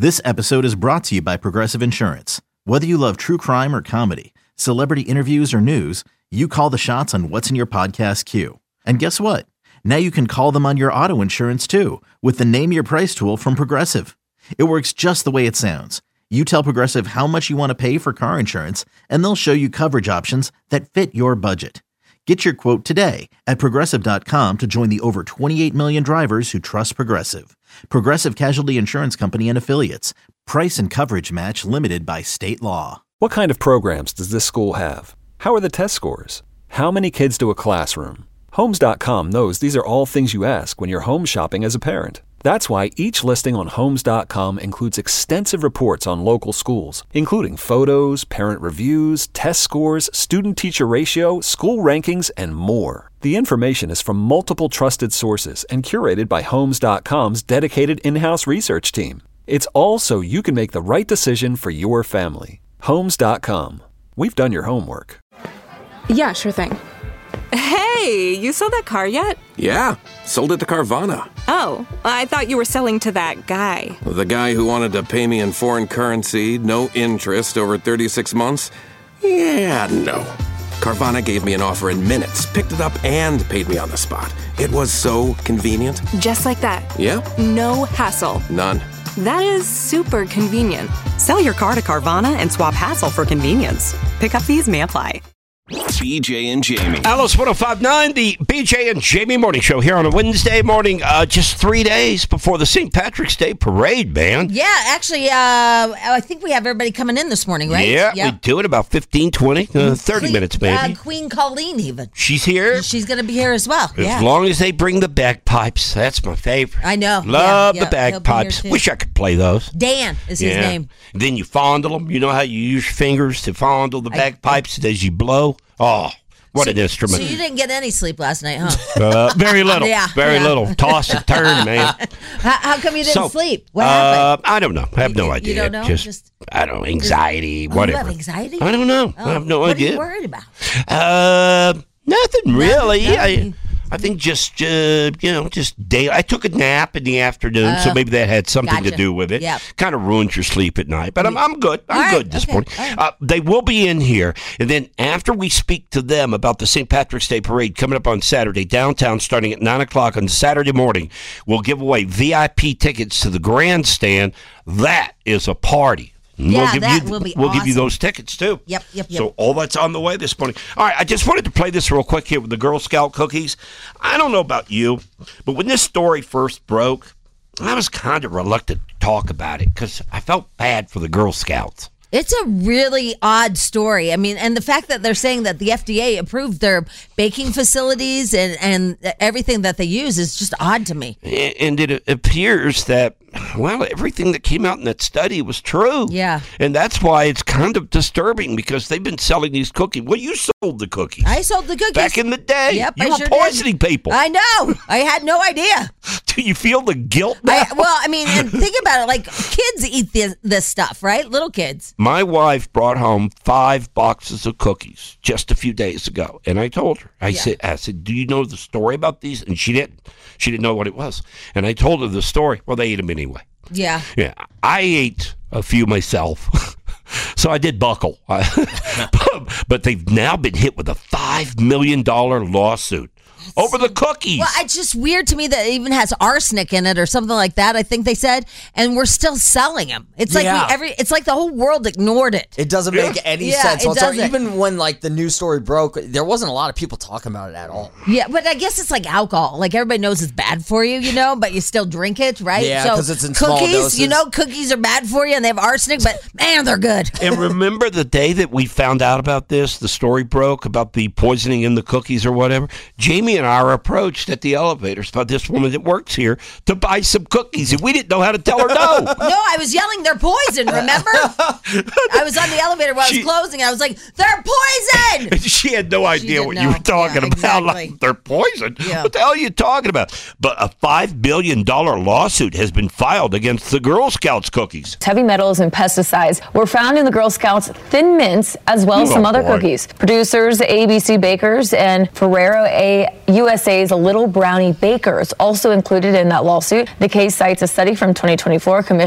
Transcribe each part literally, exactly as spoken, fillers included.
This episode is brought to you by Progressive Insurance. Whether you love true crime or comedy, celebrity interviews or news, you call the shots on what's in your podcast queue. And guess what? Now you can call them on your auto insurance too with the Name Your Price tool from Progressive. It works just the way it sounds. You tell Progressive how much you want to pay for car insurance, and they'll show you coverage options that fit your budget. Get your quote today at Progressive dot com to join the over twenty-eight million drivers who trust Progressive. Progressive Casualty Insurance Company and Affiliates. Price and coverage match limited by state law. What kind of programs does this school have? How are the test scores? How many kids to a classroom? Homes dot com knows these are all things you ask when you're home shopping as a parent. That's why each listing on Homes dot com includes extensive reports on local schools, including photos, parent reviews, test scores, student-teacher ratio, school rankings, and more. The information is from multiple trusted sources and curated by Homes dot com's dedicated in-house research team. It's all so you can make the right decision for your family. Homes dot com. We've done your homework. Yeah, sure thing. Hey, you sold that car yet? Yeah, sold it to Carvana. Oh, I thought you were selling to that guy. The guy who wanted to pay me in foreign currency, no interest, over thirty-six months? Yeah, no. Carvana gave me an offer in minutes, picked it up, and paid me on the spot. It was so convenient. Just like that. Yeah? No hassle. None. That is super convenient. Sell your car to Carvana and swap hassle for convenience. Pickup fees may apply. B J and Jamie. Alice one oh five point nine, the B J and Jamie Morning Show here on a Wednesday morning, uh, just three days before the Saint Patrick's Day parade, man. Yeah, actually, uh, I think we have everybody coming in this morning, right? Yeah, yep. we do it about fifteen, twenty, uh, thirty Queen, minutes maybe. Uh, Queen Colleen even. She's here. She's going to be here as well. As yeah. long as they bring the bagpipes. That's my favorite. I know. Love yeah, the yeah, bagpipes. Wish I could play those. Dan is his yeah. name. Then you fondle them. You know how you use your fingers to fondle the bagpipes I, as you blow? Oh. What so, an instrument. So you didn't get any sleep last night, huh? Uh, very little. yeah, very yeah. little. Toss and turn, man. how, how come you didn't so, sleep? What uh, happened? I don't know. I have no you, idea. You don't know? Just, Just I don't know. Anxiety, just, whatever. Oh, you have anxiety? I don't know. Oh, I have no what idea. What are you worried about? Uh, nothing really. Nothing. I, I think just, uh, you know, just day. I took a nap in the afternoon, uh, so maybe that had something gotcha. to do with it. Yep. Kind of ruins your sleep at night, but I'm, I'm good. I'm right. good this okay. morning. Right. Uh, they will be in here, and then after we speak to them about the Saint Patrick's Day Parade coming up on Saturday downtown, starting at nine o'clock on Saturday morning, we'll give away V I P tickets to the grandstand. That is a party. Yeah, we'll give that you, will be We'll awesome. give you those tickets, too. Yep, yep, yep. So all that's on the way this morning. All right, I just wanted to play this real quick here with the Girl Scout cookies. I don't know about you, but when this story first broke, I was kind of reluctant to talk about it because I felt bad for the Girl Scouts. It's a really odd story. I mean, and the fact that they're saying that the F D A approved their baking facilities and, and everything that they use is just odd to me. And it appears that, well, everything that came out in that study was true. Yeah. And that's why it's kind of disturbing because they've been selling these cookies. Well, you sold the cookies. I sold the cookies. Back in the day. Yep, you I were sure poisoning did. people. I know. I had no idea. Do you feel the guilt now? I, well, I mean, and think about it. Like, kids eat this, this stuff, right? Little kids. My wife brought home five boxes of cookies just a few days ago, and I told her, I Yeah. said, I said, do you know the story about these? And she didn't. She didn't know what it was. And I told her the story. Well, they ate them anyway. Yeah. Yeah. I ate a few myself. So I did buckle. But they've now been hit with a five million dollars lawsuit over the cookies. Well, it's just weird to me that it even has arsenic in it or something like that, I think they said, and we're still selling them. It's like Yeah. we every it's like the whole world ignored it. It doesn't make any Yeah, sense it whatsoever. doesn't. Even when like the news story broke, there wasn't a lot of people talking about it at all. Yeah, but I guess it's like alcohol. Like everybody knows it's bad for you, you know, but you still drink it, right? Yeah, so 'cause it's in small cookies, doses. you know, cookies are bad for you and they have arsenic, but man, they're good. And remember the day that we found out about this, the story broke about the poisoning in the cookies or whatever? Jamie and I were approached at the elevators by this woman that works here to buy some cookies, and we didn't know how to tell her no. No, I was yelling, they're poison, remember? I was on the elevator while She- I was closing, and I was like, they're poison! She had no idea didn't what know. you were talking Yeah, about. exactly. Like, they're poison. Yeah. What the hell are you talking about? But a five billion dollars lawsuit has been filed against the Girl Scouts cookies. Heavy metals and pesticides were found in the Girl Scouts Thin Mints as well as Oh, some other boy. cookies. Producers A B C Bakers and Ferrero A U S A's Little Brownie Bakers also included in that lawsuit. The case cites a study from twenty twenty-four commissioned by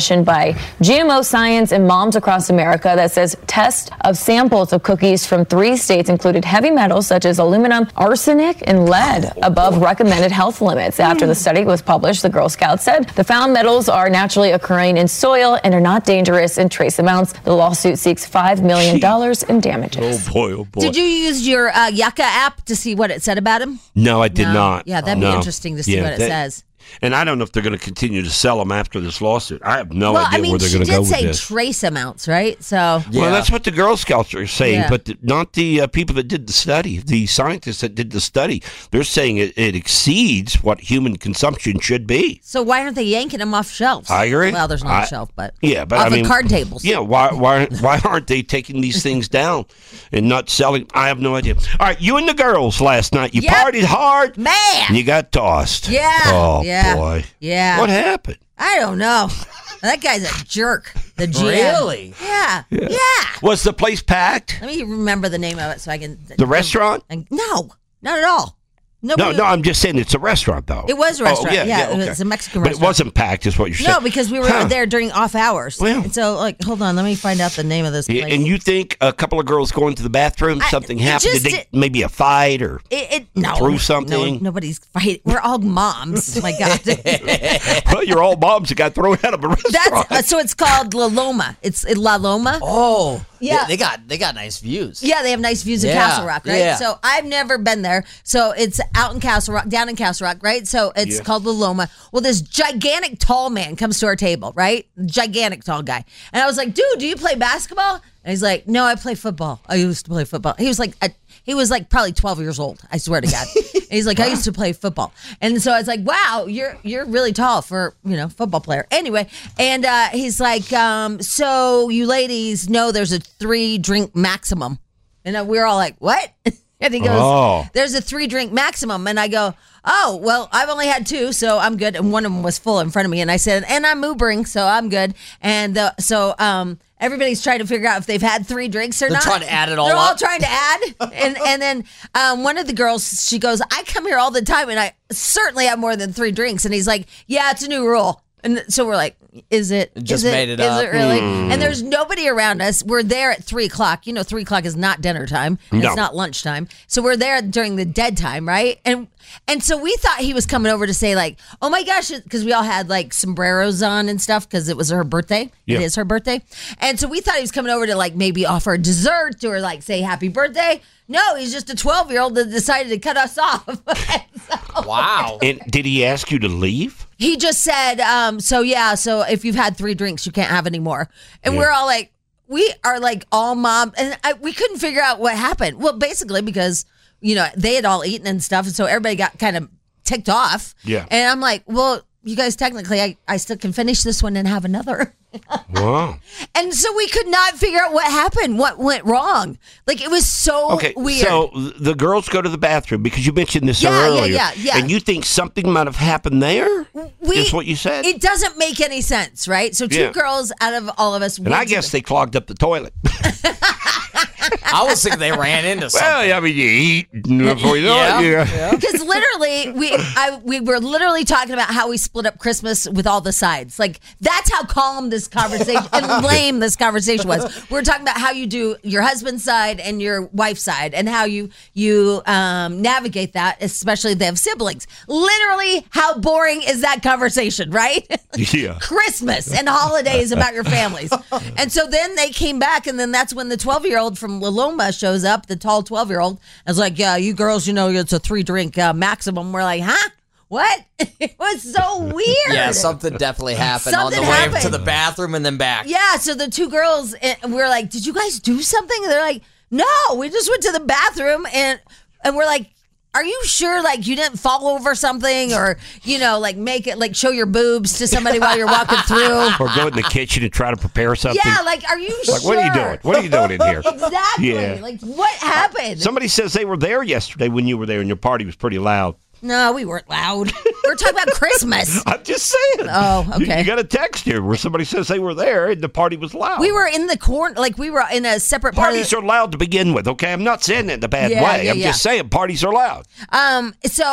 by G M O Science and Moms Across America that says tests of samples of cookies from three states included heavy metals such as aluminum, arsenic, and lead above recommended health limits. After the study was published, the Girl Scouts said the found metals are naturally occurring in soil and are not dangerous in trace amounts. The lawsuit seeks five million dollars in damages. Oh, boy, oh, boy. Did you use your uh, Yucca app to see what it said about him? No, I did No. not. Yeah, that'd be No. interesting to see Yeah, what it that- says. And I don't know if they're going to continue to sell them after this lawsuit. I have no well, idea I mean, where they're she going to go did with say this. trace amounts, right? So Well, that's what the Girl Scouts are saying, Yeah. but the, not the uh, people that did the study. The scientists that did the study, they're saying it, it exceeds what human consumption should be. So why aren't they yanking them off shelves? I agree. Well, there's not I- a shelf, but Yeah, but off I mean, the card tables. Yeah, why why why aren't they taking these things down and not selling? I have no idea. All right, you and the girls last night, you Yep. partied hard, Man. and you got tossed. Yeah. Oh yeah. boy. Yeah. What happened? I don't know. That guy's a jerk. The G M. Really? Yeah. Yeah. Was the place packed? Let me remember the name of it so I can. The restaurant? And, no, not at all. No, Nobody, no, I'm just saying it's a restaurant, though. It was a Oh, restaurant. yeah, yeah, yeah, okay. It's a Mexican But it restaurant. wasn't packed, is what you're saying. No, because we were Huh. there during off hours. Well. and so, like, hold on, let me find out the name of this place. Yeah, and you think a couple of girls going to the bathroom, I- something it happened? Did just- they maybe a fight or It, it no threw no, something? nobody's fighting. We're all moms. My God. well, you're all moms that got thrown out of a restaurant. That's uh, so it's called La Loma. It's uh, La Loma. Oh, Yeah. They, they got they got nice views. Yeah, they have nice views of Yeah, Castle Rock, right? yeah. So I've never been there. So it's out in Castle Rock, down in Castle Rock, right? So it's Yeah. called La Loma. Well, this gigantic tall man comes to our table, right? Gigantic tall guy. And I was like, dude, do you play basketball? And he's like, no, I play football. I used to play football. He was like, a, he was like probably twelve years old. I swear to God. And he's like, I used to play football. And so I was like, wow, you're you're really tall for, you know, football player. Anyway, and uh, he's like, um, so you ladies know there's a three drink maximum. And uh, we're all like, what? And he goes, Oh. there's a three drink maximum. And I go, oh, well, I've only had two, so I'm good. And one of them was full in front of me. And I said, and I'm Ubering, so I'm good. And uh, so um, everybody's trying to figure out if they've had three drinks or They're not. trying to add it all They're all up. trying to add. and and then um, one of the girls, she goes, I come here all the time, and I certainly have more than three drinks. And he's like, yeah, it's a new rule. And so we're like, is it? Just is made it Is up. it really? And there's nobody around us. We're there at three o'clock. You know, three o'clock is not dinner time. And No. It's not lunchtime. So we're there during the dead time, right? And and so we thought he was coming over to say like, oh my gosh, because we all had like sombreros on and stuff because it was her birthday. Yeah. It is her birthday. And so we thought he was coming over to like maybe offer a dessert or like say happy birthday. No, he's just a twelve year old that decided to cut us off. So- Wow. And did he ask you to leave? He just said, um, so yeah, so if you've had three drinks, you can't have any more. And Yeah. we're all like, we are like all mom, and I, we couldn't figure out what happened. Well, basically because, you know, they had all eaten and stuff, and so everybody got kind of ticked off. Yeah. And I'm like, well, you guys, technically, I, I still can finish this one and have another. Wow. And so we could not figure out what happened, what went wrong. Like, it was so Okay, weird. so the girls go to the bathroom because you mentioned this Yeah, yeah, earlier. yeah, yeah. And you think something might have happened there? we, Is what you said? It doesn't make any sense, right? So two Yeah. girls out of all of us. and went I to guess the- they clogged up the toilet. I was thinking they ran into something. Well, I mean, you eat before you know Yeah, it. Yeah. yeah. Because literally, we I we were literally talking about how we split up Christmas with all the sides. Like that's how calm this conversation and lame this conversation was. We were talking about how you do your husband's side and your wife's side, and how you you um, navigate that, especially if they have siblings. Literally, how boring is that conversation, right? Yeah. Christmas and holidays about your families. And so then they came back, and then that's when the twelve-year-old from La Loma shows up, the tall twelve-year-old. I was like, yeah, you girls, you know, it's a three-drink uh, maximum. We're like, huh? What? It was so weird. Yeah, something definitely happened Something on the way happened. to the bathroom and then back. Yeah, so the two girls, and we were like, did you guys do something? And they're like, no, we just went to the bathroom, and and we're like, are you sure, like, you didn't fall over something, or, you know, like, make it, like, show your boobs to somebody while you're walking through? Or go in the kitchen and try to prepare something. Yeah, like, are you sure? Like, what are you doing? What are you doing in here? Exactly. Yeah. Like, what happened? Somebody says they were there yesterday when you were there and your party was pretty loud. No, we weren't loud. We're talking about Christmas. I'm just saying. Oh, You- okay. You, got a text here where somebody says they were there and the party was loud. We were in the corner, like, we were in a separate part of Parties the, are loud to begin with, okay? I'm not saying it in a bad Yeah, way. yeah, I'm yeah. just saying parties are loud. Um, so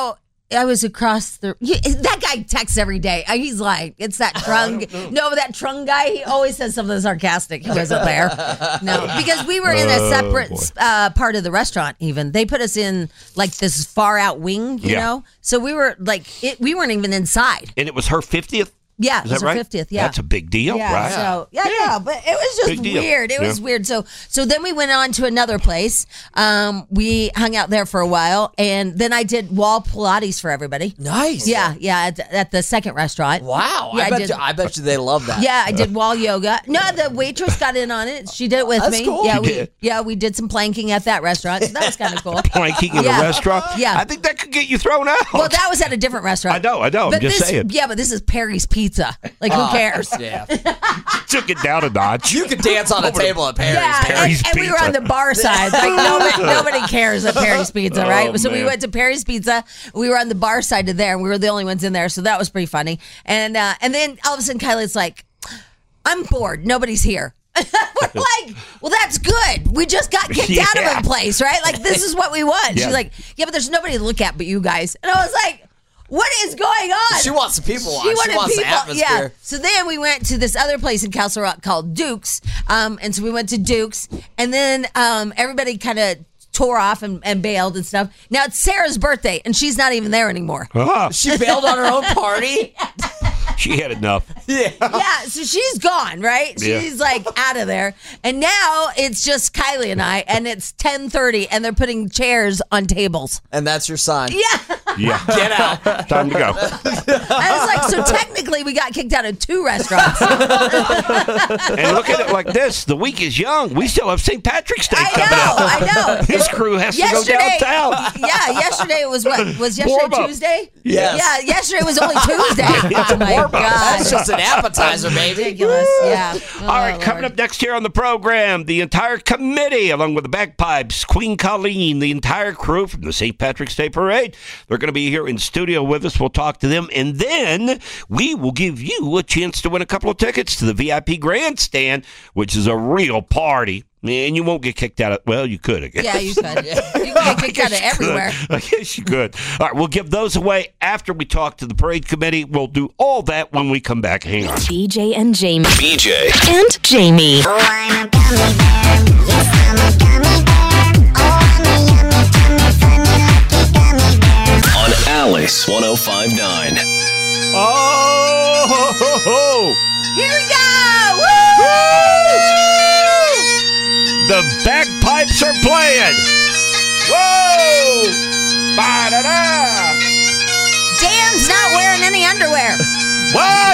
I was across the. He, that guy texts every day. He's like, it's that Trung. No, that Trung guy. He always says something sarcastic. He wasn't there. No, because we were in a separate uh, part of the restaurant. Even they put us in like this far out wing. You Yeah. know, so we were like, it, we weren't even inside. And it was her fiftieth? Yeah, it Is was that her right? fiftieth. Yeah, That's a big deal, yeah, right? So yeah, yeah, but it was just Big deal. weird. It was Yeah. weird. So so then we went on to another place. Um, we hung out there for a while, and then I did wall Pilates for everybody. Nice. Yeah, yeah, at, at the second restaurant. Wow. Yeah, I, I bet did. you, I bet you they love that. Yeah, I did wall yoga. No, the waitress got in on it. She did it with That's me. cool. Yeah, She we did. yeah we did some planking at that restaurant. So that was kind of cool. Planking in Yeah. a restaurant? Yeah. I think that could get you thrown out. Well, that was at a different restaurant. I know, I know. I'm But just this, saying. Yeah, but this is Perry's Pizza. Like, who cares? Yeah. Took it down a notch. You could dance on a Over to table at Perry's. Yeah, and, Perry's and we were Pizza. on the bar side. Like nobody, nobody cares at Perry's Pizza, right? Oh, so we man. went to Perry's Pizza. We were on the bar side of there, and we were the only ones in there. So that was pretty funny. And uh, and then all of a sudden, Kylie's like, "I'm bored. Nobody's here." We're like, well, that's good. We just got kicked out Yeah. of a place, right? Like this is what we want. Yeah. She's like, yeah, but there's nobody to look at but you guys. And I was like, what is going on? She wants some people on. She She, wanted wants people, the atmosphere. yeah. So then we went to this other place in Castle Rock called Duke's, um, and so we went to Duke's, and then um, everybody kind of tore off and, and bailed and stuff. Now it's Sarah's birthday, and she's not even there anymore. Ah, She bailed on her own party. she had enough. Yeah. Yeah, so she's gone, right? Yeah. She's like out of there, and now it's just Kylie and I, and it's ten thirty, and they're putting chairs on tables. And that's your sign. Yeah. Yeah. Get out. Time to go. I was like, so technically we got kicked out of two restaurants. And look at it like this. The week is young. We still have Saint Patrick's Day I coming know, up. I know. His crew has to go Yesterday, downtown. yeah, yesterday was what? Was yesterday Warm up. Tuesday? Yes. Yeah, yesterday was only Tuesday. It's a Oh my warm up. God. That's just an appetizer, baby. Ridiculous. Yeah. All right, coming up next here on the program, the entire committee, along with the bagpipes, Queen Colleen, the entire crew from the Saint Patrick's Day Parade. They're going to be here in studio with us. We'll talk to them, and then we will give you a chance to win a couple of tickets to the V I P Grandstand, which is a real party. And you won't get kicked out of, well, you could, I guess. Yeah, you could. You can get kicked out of I guess you everywhere. could. I guess you could. All right, we'll give those away after we talk to the parade committee. We'll do all that when we come back. Hang on. B J and Jamie. B J And Jamie. Oh, I'm a gummy bear. Yes, I'm a gummy bear. Oh, I'm a yummy, tummy, funny, lucky gummy bear. on Alice one oh five point nine. Oh, ho, ho, ho. Here we go! Woo! The bagpipes are playing. Whoa! Ba-da-da! Dan's not wearing any underwear. What?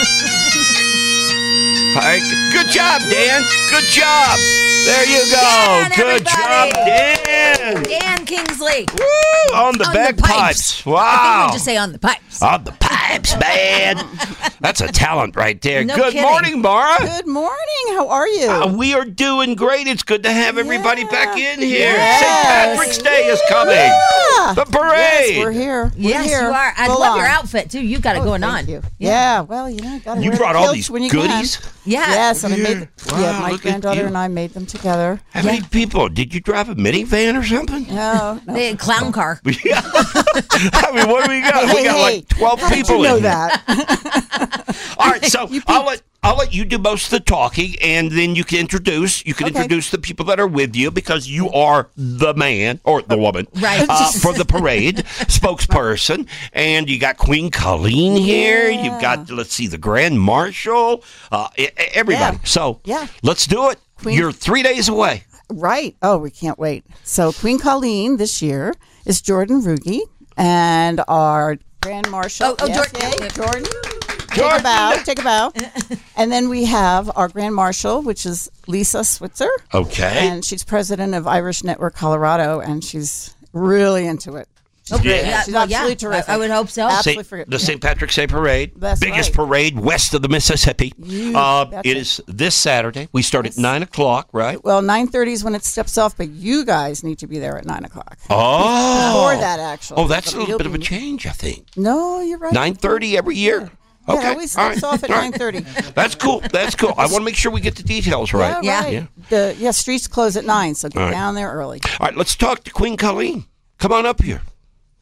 All right, good job, Dan. Good job. There you go. Dan, good job, everybody. Dan. Dan Kingsley. Woo! On the On the bagpipes. pipes. I think Wow. we'll just say on the pipes. On the pipes, man. That's a talent right there. No good kidding. morning, Mara. Good morning. How are you? Uh, we are doing great. It's good to have everybody Yeah. back in here. Yes. Saint Patrick's Day is coming. Yeah. The parade. Yes, we're here. We're Yes, here. you are. I Full love your on. outfit, too. You got it Oh, going thank on. You. Yeah. Well, you know, got to You wear brought the all kilts these when you goodies? Can. Yeah. Yes, and I made. Wow, yeah, my look at granddaughter you. and I made them together. How many people? Did you drive a minivan or something? No, no. The clown car. Yeah. I mean, what do we got? Hey, we got hey, like twelve how did people you know in here. that? All right, so I'll let I'll let you do most of the talking, and then you can introduce you can Okay. introduce the people that are with you because you are the man or the woman, Right. uh, for the parade spokesperson, and you got Queen Colleen here. Yeah. You've got let's see the Grand Marshal, uh, e- e- everybody. Yeah. So Yeah. let's do it. Queen- You're three days away. Right. Oh, we can't wait. So Queen Colleen this year is Jordan Ruge, and our Grand Marshal. Oh, oh, yes, Jordan. yay, Jordan. Take Jordan. a bow. Take a bow. And then we have our Grand Marshal, which is Lisa Switzer. Okay. And she's president of Irish Network Colorado, and she's really into it. Okay. Yeah. Yeah, She's well, absolutely yeah, terrific. I, I would hope so. Absolutely Saint- forget- the yeah. Saint Patrick's Day Parade, That's biggest right. parade west of the Mississippi. You Uh, betcha. it is this Saturday. We start at nine o'clock, right? Well, nine thirty is when it steps off, but you guys need to be there at nine o'clock. Oh, Before that, actually. Oh, that's a But little you'll bit of a be- change, I think. No, you're right. Nine thirty every year. Yeah, Okay, it always all steps right. off at All right. nine thirty. That's cool. That's cool. I want to make sure we get the details right. Yeah, Yeah. right. Yeah. The yeah, streets close at nine, so get All right. down there early. All right, let's talk to Queen Colleen. Come on up here.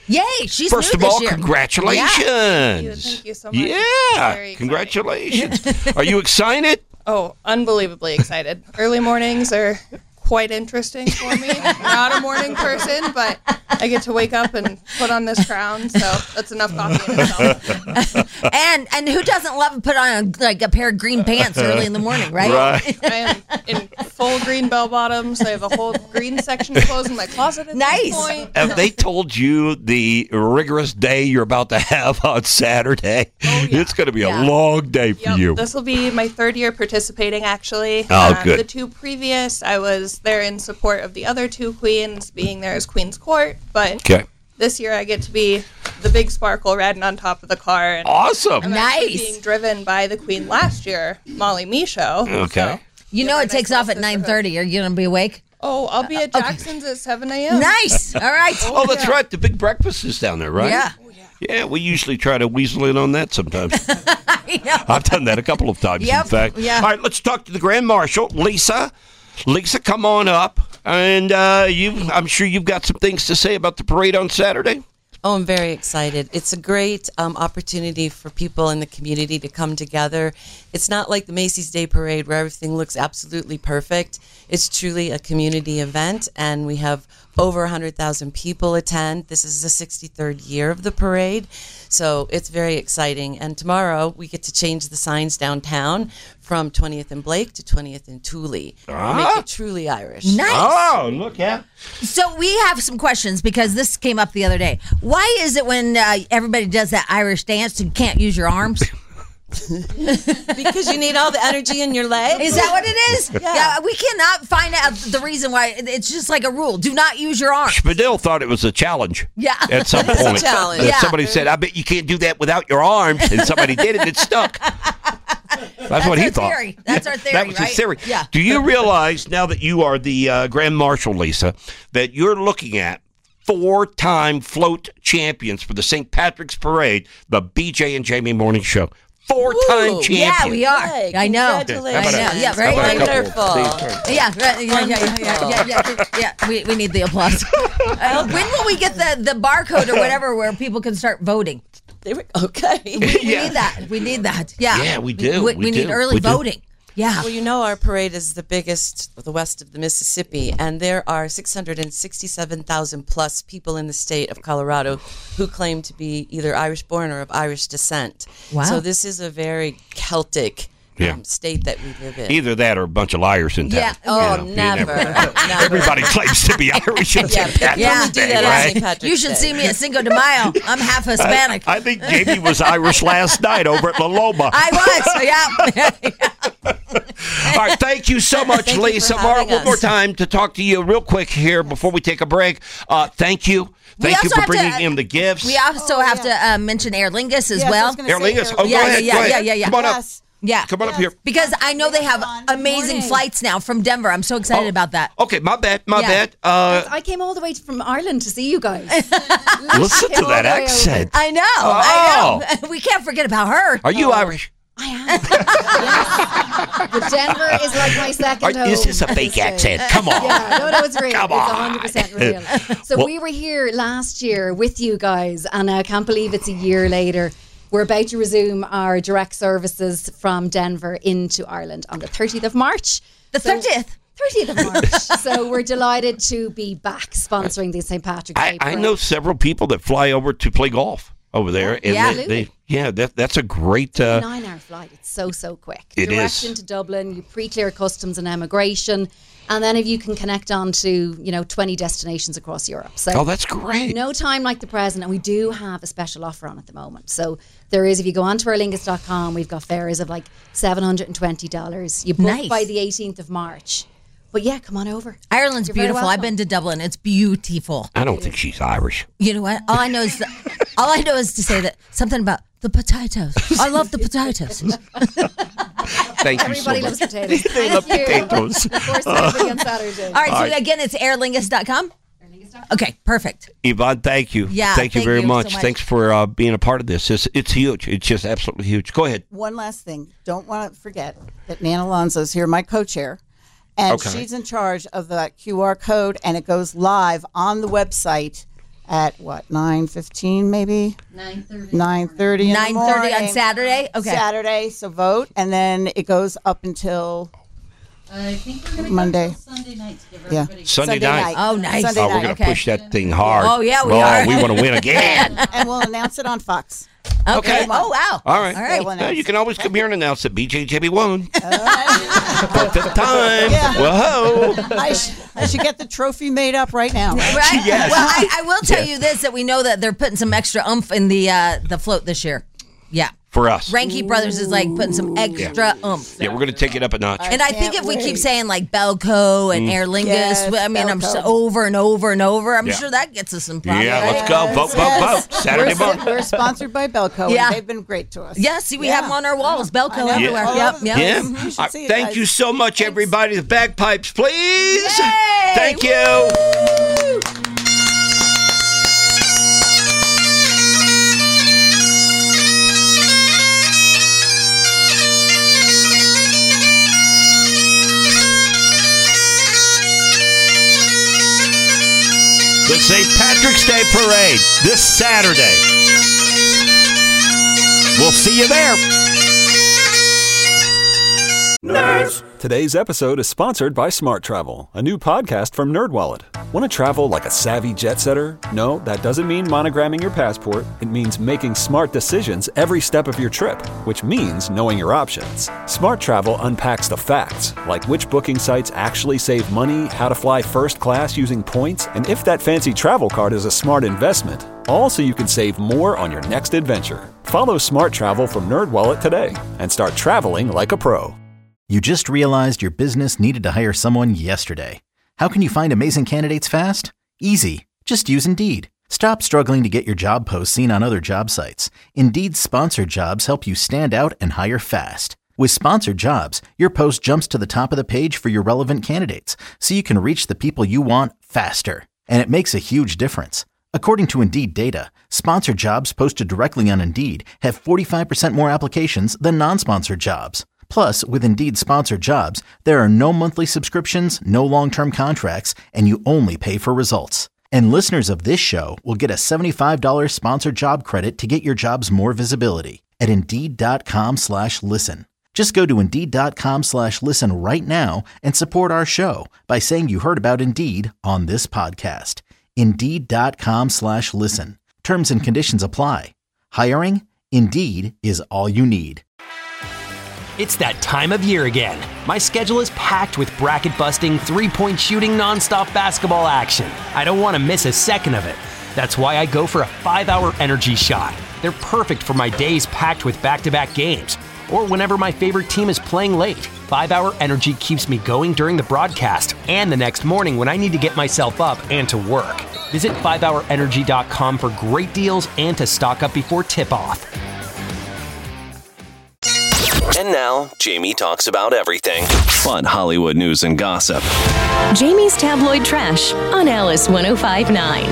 Yay, she's First new of all, this year. congratulations. Thank you. Thank you so much. Yeah, Very congratulations. Are you excited? Oh, unbelievably excited. Early mornings are quite interesting for me. I'm not a morning person, but I get to wake up and put on this crown, so that's enough coffee in itself. and and who doesn't love to put on a, like a pair of green pants early in the morning, right? Right. I am in full green bell bottoms. I have a whole green section of clothes in my closet at Nice. this point. Have they told you the rigorous day you're about to have on Saturday? Oh, yeah. It's going to be Yeah. a long day for Yep, you. this will be my third year participating, actually. Oh, Um, good. The two previous, I was there in support of the other two queens, being there as Queen's Court. But Okay. this year I get to be the big sparkle riding on top of the car. And Awesome. I'm actually Nice. being driven by the queen last year, Molly Michaud. Okay. So, You know it takes off at nine thirty. Are you going to be awake? oh, I'll be at Jackson's at seven a.m. Nice. All right. Oh, that's right. The big breakfast is down there, right? Yeah. Yeah, we usually try to weasel in on that sometimes. I know. I've done that a couple of times, Yep, in fact. yeah. All right, let's talk to the Grand Marshal, Lisa. Lisa, come on up. And uh, you, I'm sure you've got some things to say about the parade on Saturday. Oh, I'm very excited. It's a great um, opportunity for people in the community to come together. It's not like the Macy's Day Parade where everything looks absolutely perfect. It's truly a community event, and we have over one hundred thousand people attend. This is the sixty-third year of the parade, so it's very exciting. And tomorrow we get to change the signs downtown from twentieth and Blake to twentieth and Tooley. Ah. Make it truly Irish. Nice. Oh, look at. So we have some questions because this came up the other day. Why is it when uh, everybody does that Irish dance, you can't use your arms? Because you need all the energy in your legs. Is that what it is? Yeah. We cannot find out the reason why. It's just like a rule. Do not use your arms. Spadil thought it was a challenge. Yeah. At some It's a point. challenge. That Yeah. Somebody said, I bet you can't do that without your arms. And somebody did it and it stuck. That's, That's what he our thought. theory. That's our theory, That was right? his theory. Yeah. Do you realize now that you are the uh, Grand Marshal, Lisa, that you're looking at four-time float champions for the Saint Patrick's Parade, the B J and Jamie Morning Show. Four-time Woo! champion. Yeah, we are. Yay, I know. congratulations. I know. Yeah, How right. about a couple? Wonderful. See? Yeah, right, yeah, yeah, yeah, yeah, yeah, yeah, yeah. We, we need the applause. Uh, when will we get the, the barcode or whatever where people can start voting? They were, okay. We, we Yeah. need that. We need that. Yeah. Yeah, we do. We, We we need do. early We do. voting. Yeah. Well, you know, our parade is the biggest the west of the Mississippi, and there are six hundred sixty-seven thousand plus people in the state of Colorado who claim to be either Irish born or of Irish descent. Wow. So this is a very Celtic Yeah. um, state that we live in. Either that or a bunch of liars in town. Yeah. Oh, You know, you never. Never. Everybody claims to be Irish on Yeah, Saint Patrick's yeah. do Day, that on right? Saint Patrick's You should Day. see me at Cinco de Mayo. I'm half Hispanic. I, I think Jamie was Irish last night over at La Loma. I was. Yeah. All right, thank you so much, Thank you Lisa. for Mara, having one more us. time to talk to you real quick here before we take a break. Uh, thank you. We Thank you also for have to- bringing in the gifts. We also have to uh, mention Aer Lingus as Yes, I well. was gonna Aer say Lingus. Aer Oh, go Yeah, ahead. yeah, go ahead. yeah, yeah, yeah. Come on Yes. up. Yeah. Come on up here. Because I know they have amazing morning. flights now from Denver. I'm so excited Oh, about that. Okay, my bad. My Yeah. bad. Uh, I came all the way from Ireland to see you guys. listen came to all that the way accent. I know. Oh. I know. We can't forget about her. Are you Irish? I am. Yes. But Denver is like my second Are, home. is this a at fake stage. accent? Come on. Yeah, no, no, it's real. Come it's on. one hundred percent real. So Well- we were here last year with you guys, and I can't believe it's a year later. We're about to resume our direct services from Denver into Ireland on the thirtieth of March. The So- thirtieth. thirtieth of March. So we're delighted to be back sponsoring the Saint Patrick's I, Day I Parade. know several people that fly over to play golf over there. And Yeah. they, they, yeah, that, that's a great. Uh, Nine-hour flight. It's so, so quick. It Direct is. into Dublin. You pre-clear customs and immigration. And then if you can connect on to, you know, twenty destinations across Europe. So oh, that's great. no time like the present. And we do have a special offer on at the moment. So there is, if you go on to aer lingus dot com, we've got fares of like seven hundred twenty dollars. You book Nice. by the eighteenth of March. But yeah, come on over. Ireland's You're very beautiful. I've welcome. been to Dublin. It's beautiful. I don't think she's Irish. You know what? All I know is that, all I know is to say that something about the potatoes. I love the potatoes. Thank you Everybody so loves much. potatoes. They love Thank you. potatoes. For celebrating on Saturday. All right. All So right. again, it's aer lingus dot com. Okay. Perfect. Yvonne, thank you. Yeah, thank you thank very you so much. much. Thanks for uh, being a part of this. It's, it's huge. It's just absolutely huge. Go ahead. One last thing. Don't want to forget that Nan Alonso's here, my co-chair, and Okay. she's in charge of that Q R code, and it goes live on the website at what, nine fifteen maybe? nine thirty. nine thirty in the nine thirty on morning. Saturday? Okay. Saturday, so vote. And then it goes up until I think we're going to Monday. go till Sunday night to give Yeah. everybody. Sunday, night. Oh, nice. Sunday Oh, night. we're going to Okay. push that thing hard. Oh, yeah, we oh, are. we want to win again. And we'll announce it on Fox. Okay. Oh, wow. All right. All right. Well, Well, you can always come here and announce that B J and J B won. For the fifth time. Yeah. Whoa. I, sh- I should get the trophy made up right now. Right? Yes. Well, I, I will tell Yes. you this, that we know that they're putting some extra oomph in the uh, the float this year. Yeah. For us. Ranky Brothers is like putting some extra oomph. Yeah, we're going to take it up a notch. And I think can't if we keep wait. saying like Belco and Mm. Aer Lingus, Yes, I mean, I'm so Belco. over and over and over. I'm Yeah. sure that gets us some problems. Yeah, let's go. Vote, vote, Yes. vote. Saturday we're, morning. we're sponsored by Belco. Yeah. And they've been great to us. Yeah, see, we Yeah. have them on our walls. Belco I know. everywhere. Yeah. Yep, All yep. Yeah. Mhm. You should Uh, see it, thank guys. you so much, everybody. The bagpipes, please. Yay! Thank you. Woo! The Saint Patrick's Day Parade this Saturday. We'll see you there. Nerds. Today's episode is sponsored by Smart Travel, a new podcast from NerdWallet. Want to travel like a savvy jet setter? No, that doesn't mean monogramming your passport. It means making smart decisions every step of your trip, which means knowing your options. Smart Travel unpacks the facts, like which booking sites actually save money, how to fly first class using points, and if that fancy travel card is a smart investment. All so you can save more on your next adventure. Follow Smart Travel from NerdWallet today and start traveling like a pro. You just realized your business needed to hire someone yesterday. How can you find amazing candidates fast? Easy. Just use Indeed. Stop struggling to get your job posts seen on other job sites. Indeed's sponsored jobs help you stand out and hire fast. With sponsored jobs, your post jumps to the top of the page for your relevant candidates, so you can reach the people you want faster. And it makes a huge difference. According to Indeed data, sponsored jobs posted directly on Indeed have forty-five percent more applications than non-sponsored jobs. Plus, with Indeed sponsored jobs, there are no monthly subscriptions, no long-term contracts, and you only pay for results. And listeners of this show will get a seventy-five dollars sponsored job credit to get your jobs more visibility at Indeed.com slash listen. Just go to Indeed.com slash listen right now and support our show by saying you heard about Indeed on this podcast. Indeed.com slash listen. Terms and conditions apply. Hiring? Indeed is all you need. It's that time of year again. My schedule is packed with bracket-busting, three-point shooting, nonstop basketball action. I don't want to miss a second of it. That's why I go for a five-hour energy shot. They're perfect for my days packed with back-to-back games, or whenever my favorite team is playing late. five-hour energy keeps me going during the broadcast and the next morning when I need to get myself up and to work. Visit five hour energy dot com for great deals and to stock up before tip-off. And now, Jamie talks about everything. Fun Hollywood news and gossip. Jamie's Tabloid Trash on Alice one oh five point nine.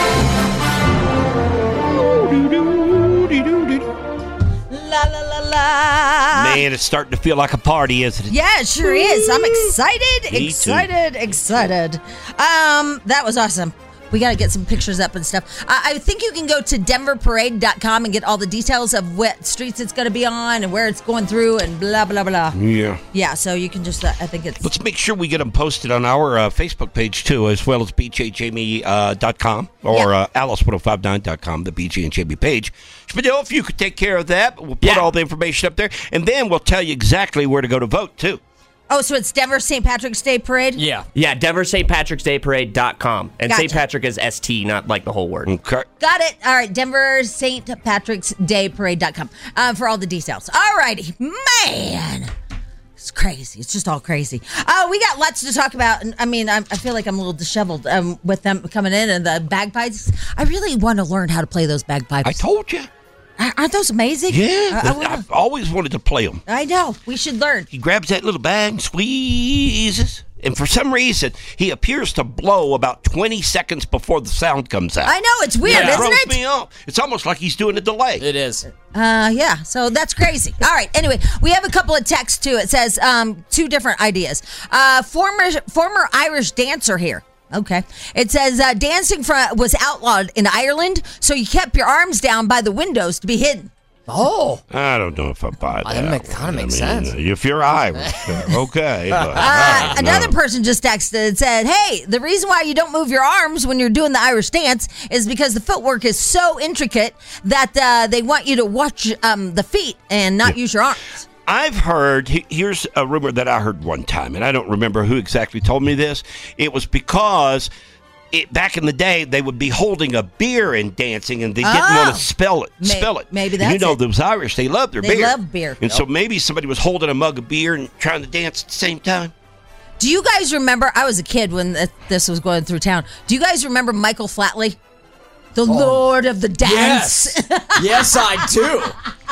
La la la la. Man, it's starting to feel like a party, isn't it? Yeah, it sure is. I'm excited, Me too. excited, excited. Um, that was awesome. We got to get some pictures up and stuff. I, I think you can go to denver parade dot com and get all the details of what streets it's going to be on and where it's going through and blah, blah, blah. Yeah. Yeah, so you can just, uh, I think it's... Let's make sure we get them posted on our uh, Facebook page, too, as well as b j jamie dot com or Yeah. uh, alice one oh five nine dot com, the B J and Jamie page. Spadil, if you could take care of that, we'll put all the information up there, and then we'll tell you exactly where to go to vote, too. Oh, so it's Denver Saint Patrick's Day Parade? Yeah. Yeah, Denver Saint Patrick's Day Parade dot com. And Gotcha. Saint Patrick is S T, not like the whole word. Okay. Got it. All right, Denver Saint Patrick's Day Parade dot com uh, for all the details. All righty. Man. It's crazy. It's just all crazy. Uh, we got lots to talk about. And I mean, I, I feel like I'm a little disheveled um, with them coming in and the bagpipes. I really want to learn how to play those bagpipes. I told you. Aren't those amazing? Yeah. I, I, wanna- I've always wanted to play them. I know. We should learn. He grabs that little bag and squeezes. And for some reason, he appears to blow about twenty seconds before the sound comes out. I know. It's weird, It isn't throws it? me off. It's almost like he's doing a delay. It is. Uh, yeah, so that's crazy. All right, anyway, we have a couple of texts too. It says um, two different ideas. Uh, former former Irish dancer here. Okay. It says uh, dancing for, was outlawed in Ireland, so you kept your arms down by the windows to be hidden. Oh. I don't know if I buy that. That kind of makes I mean, sense. If you're Irish, uh, okay. But, Uh, no. another person just texted and said, hey, the reason why you don't move your arms when you're doing the Irish dance is because the footwork is so intricate that uh, they want you to watch um, the feet and not use your arms. I've heard, he- here's a rumor that I heard one time, and I don't remember who exactly told me this. It was because it, back in the day, they would be holding a beer and dancing, and they didn't Oh. want to spill it. May- spill it. maybe And you that's know, it. those Irish, they love their They beer. love beer. And Yep. so maybe somebody was holding a mug of beer and trying to dance at the same time. Do you guys remember? I was a kid when th- this was going through town. Do you guys remember Michael Flatley? The Lord of the Dance. Yes. Yes, I do.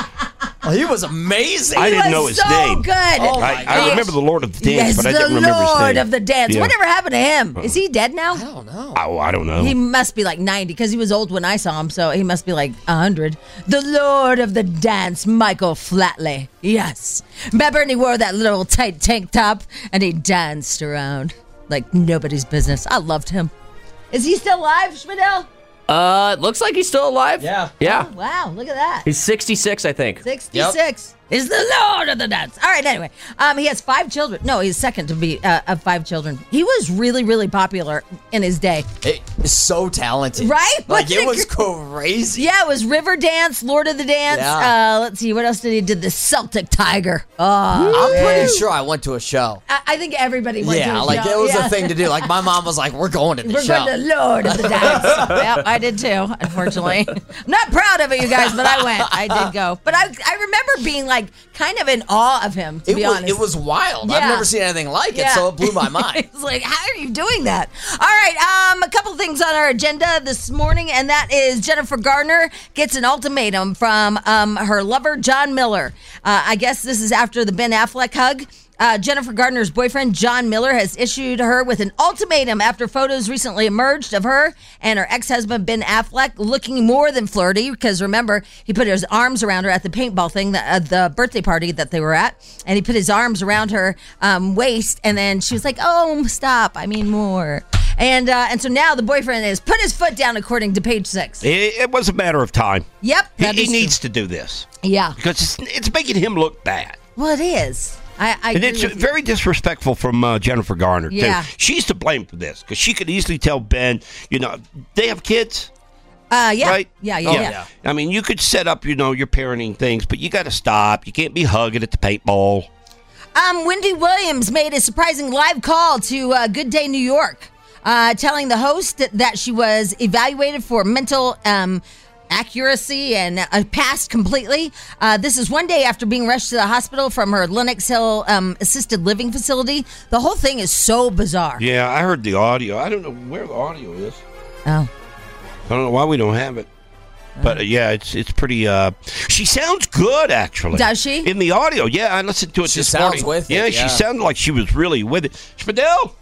Oh, he was amazing. I didn't was know his so name. good. Oh, I, my I gosh. remember the Lord of the Dance, Yes, but I the didn't remember his Lord name. of the Dance. Yeah. Whatever happened to him? Is he dead now? I don't know. Oh, I don't know. He must be like ninety because he was old when I saw him, so he must be like one hundred. The Lord of the Dance, Michael Flatley. Yes. Remember, and he wore that little tight tank top and he danced around like nobody's business. I loved him. Is he still alive, Schmidl? Uh, looks like he's still alive. Yeah. Yeah. Oh, wow, look at that. He's sixty-six, I think. sixty-six is the Lord of the Dance. All right, anyway. Um, he has five children. No, he's second to be uh, of five children. He was really, really popular in his day. It is so talented. Right? Like, Wasn't it was gr- crazy. Yeah, it was River Dance, Lord of the Dance. Yeah. Uh, let's see, what else did he did? The Celtic Tiger. Oh, I'm yeah. pretty sure I went to a show. I, I think everybody went to Yeah, a like show. it was yeah. a thing to do. Like my mom was like, "We're going to the We're show." going to Lord of the Dance. Yeah, I did too, unfortunately. I'm not proud of it, you guys, but I went. I did go. But I, I remember being like kind of in awe of him, to It be was, honest. it was wild. I've Yeah. never seen anything like it, Yeah. so it blew my mind. It's like, how are you doing that? All right, um, a couple things on our agenda this morning, and that is Jennifer Garner gets an ultimatum from um, her lover, John Miller. Uh, I guess this is after the Ben Affleck hug. Uh, Jennifer Gardner's boyfriend, John Miller, has issued her with an ultimatum after photos recently emerged of her and her ex-husband, Ben Affleck, looking more than flirty. Because remember, he put his arms around her at the paintball thing, the, uh, the birthday party that they were at, and he put his arms around her um, waist, and then she was like, "Oh, stop! I mean more." And uh, and so now the boyfriend has put his foot down, according to Page Six. It, it was a matter of time. Yep, He, that he is true. needs to do this Yeah. because it's, it's making him look bad. Well, it is. I, I And agree it's with you. very disrespectful from uh, Jennifer Garner, too. Yeah. She's to blame for this because she could easily tell Ben, you know, they have kids, Uh, yeah. right? Yeah, yeah, Oh, yeah. I mean, you could set up, you know, your parenting things, but you got to stop. You can't be hugging at the paintball. Um, Wendy Williams made a surprising live call to uh, Good Day New York, uh, telling the host that, that she was evaluated for mental um, accuracy and uh, passed completely. Uh, this is one day after being rushed to the hospital from her Lenox Hill um, assisted living facility. The whole thing is so bizarre. Yeah, I heard the audio. I don't know where the audio is. Oh. I don't know why we don't have it. But uh, yeah, it's it's pretty. Uh, she sounds good, actually. Does she? In the audio, yeah, I listened to it She this sounds morning. with it, yeah, yeah. she sounded like she was really with it. Spadell,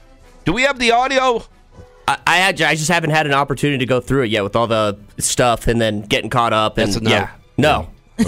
do we have the audio? I, I had, I just haven't had an opportunity to go through it yet with all the stuff and then getting caught up. And That's a no. yeah, no.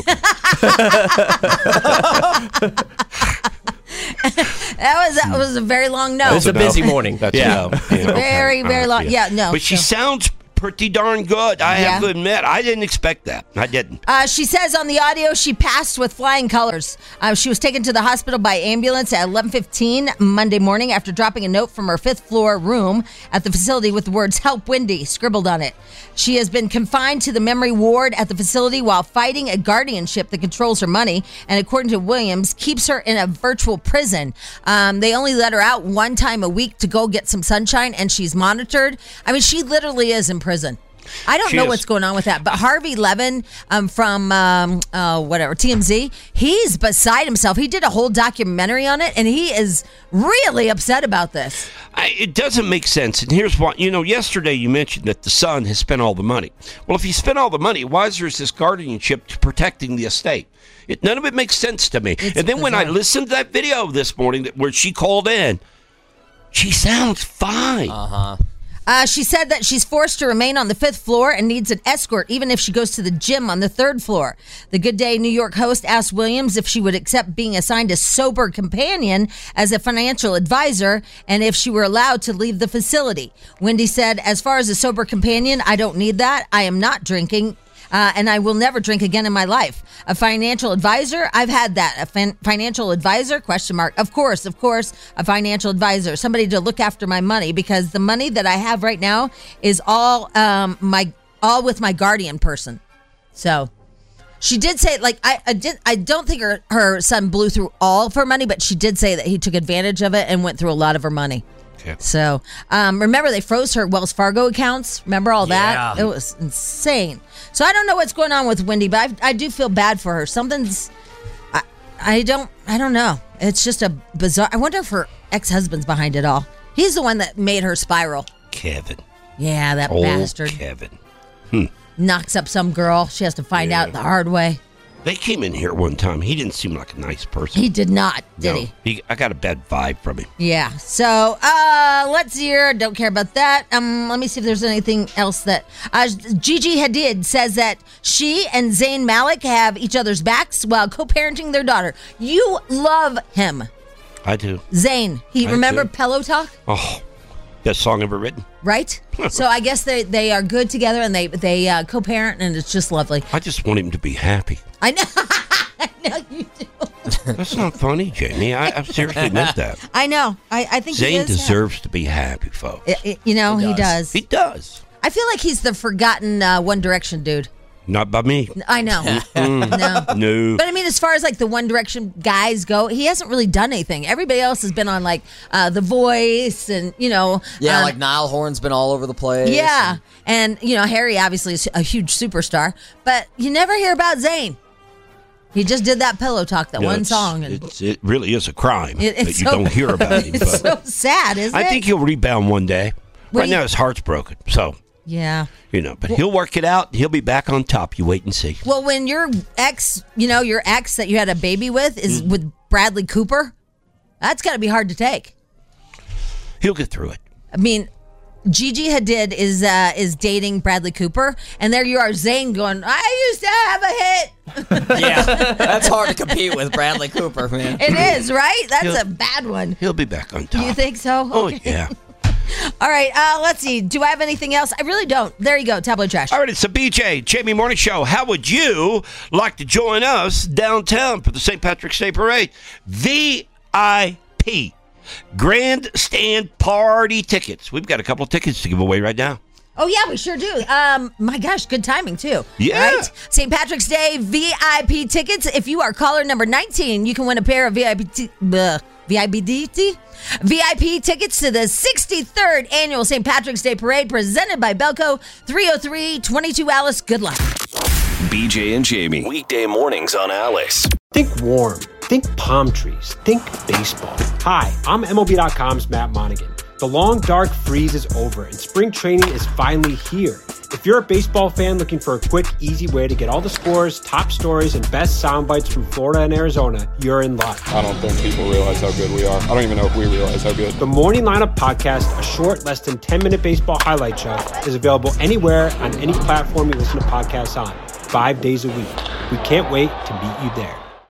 That was that was a very long no. It was a busy morning. That's Yeah. a no. Yeah, okay. Very, very All long- yeah, no, But she so- sounds pretty darn good. I have Yeah. to admit, I didn't expect that. I didn't. Uh, she says on the audio she passed with flying colors. Uh, she was taken to the hospital by ambulance at eleven fifteen Monday morning after dropping a note from her fifth floor room at the facility with the words "Help Wendy" scribbled on it. She has been confined to the memory ward at the facility while fighting a guardianship that controls her money and, according to Williams, keeps her in a virtual prison. Um, they only let her out one time a week to go get some sunshine, and she's monitored. I mean, she literally is in prison. I don't She know is. what's going on with that, but Harvey Levin um, from um, uh, whatever T M Z, he's beside himself. He did a whole documentary on it, and he is really upset about this. I, it doesn't make sense. And here's why. You know, yesterday you mentioned that the son has spent all the money. Well, if he spent all the money, why is there this guardianship to protecting the estate? It, none of it makes sense to me. It's and then when I bizarre. listened to that video this morning that, where she called in, she sounds fine. Uh huh. Uh, she said that she's forced to remain on the fifth floor and needs an escort, even if she goes to the gym on the third floor. The Good Day New York host asked Williams if she would accept being assigned a sober companion as a financial advisor and if she were allowed to leave the facility. Wendy said, as far as a sober companion, I don't need that. I am not drinking. Uh, and I will never drink again in my life. A financial advisor, I've had that. A fin- financial advisor, question mark. Of course, of course, a financial advisor. Somebody to look after my money, because the money that I have right now is all um, my all with my guardian person. So she did say, like, I, I did. I don't think her, her son blew through all of her money, but she did say that he took advantage of it and went through a lot of her money. Okay. So um, remember, they froze her Wells Fargo accounts. Remember all that? Yeah. It was insane. So I don't know what's going on with Wendy, but I, I do feel bad for her. Something's, I, I don't, I don't know. It's just a bizarre. I wonder if her ex-husband's behind it all. He's the one that made her spiral. Kevin. Yeah, that Old bastard. Kevin. Hmm. Knocks up some girl. She has to find Yeah. out the hard way. They came in here one time. He didn't seem like a nice person. He did not, did No. he? he? I got a bad vibe from him. Yeah. So uh, let's hear. Don't care about that. Um, let me see if there's anything else that uh, Gigi Hadid says that she and Zayn Malik have each other's backs while co-parenting their daughter. You love him, I do. Zayn. He I remember do. Pillow Talk, Oh, best song ever written. right? So I guess they they are good together and they they uh, co-parent and it's just lovely. I just want him to be happy. I know. I know you do. That's not funny, Jamie. I, I seriously meant that. I know. I, I think he Zane is deserves to be happy, folks. I- I- you know, he does. He does. I feel like he's the forgotten uh, One Direction dude. Not by me. I know. Mm. No. No. But I mean, as far as like the One Direction guys go, he hasn't really done anything. Everybody else has been on like uh, The Voice and, you know. Yeah, um, like Niall Horan's been all over the place. Yeah. And, you know, Harry obviously is a huge superstar. But you never hear about Zayn. He just did that Pillow Talk, that Yeah, one it's- song. And It's, it really is a crime It- that it's you so- don't hear about him. it's But so sad, isn't I it? think he'll rebound one day. What right do you- now, his heart's broken. So, Yeah. you know, but he'll work it out. He'll be back on top. You wait and see. Well, when your ex, you know, your ex that you had a baby with is with Bradley Cooper, that's got to be hard to take. He'll get through it. I mean, Gigi Hadid is uh, is dating Bradley Cooper, and there you are, Zayn, going, I used to have a hit. Yeah, that's hard to compete with Bradley Cooper, man. It is, right? That's He'll- a bad one. He'll be back on top. You think so? Oh, Okay. yeah. All right, uh, let's see. Do I have anything else? I really don't. There you go, Tabloid Trash. All right, it's the B J, Jamie Morning Show. How would you like to join us downtown for the Saint Patrick's Day Parade? V I P. Grandstand party tickets. We've got a couple of tickets to give away right now. Oh, yeah, we sure do. Um, my gosh, good timing, too. Yeah. Right? Saint Patrick's Day V I P tickets. If you are caller number nineteen, you can win a pair of V I P t- bleh, V I P D T? V I P tickets to the sixty-third Annual Saint Patrick's Day Parade presented by Belco, three oh three twenty-two Alice. Good luck. B J and Jamie. Weekday mornings on Alice. Think warm. Think palm trees. Think baseball. Hi, I'm M L B dot com's Matt Monaghan. The long, dark freeze is over, and spring training is finally here. If you're a baseball fan looking for a quick, easy way to get all the scores, top stories, and best sound bites from Florida and Arizona, you're in luck. I don't think people realize how good we are. I don't even know if we realize how good. The Morning Lineup Podcast, a short, less than ten-minute baseball highlight show, is available anywhere on any platform you listen to podcasts on, five days a week. We can't wait to meet you there.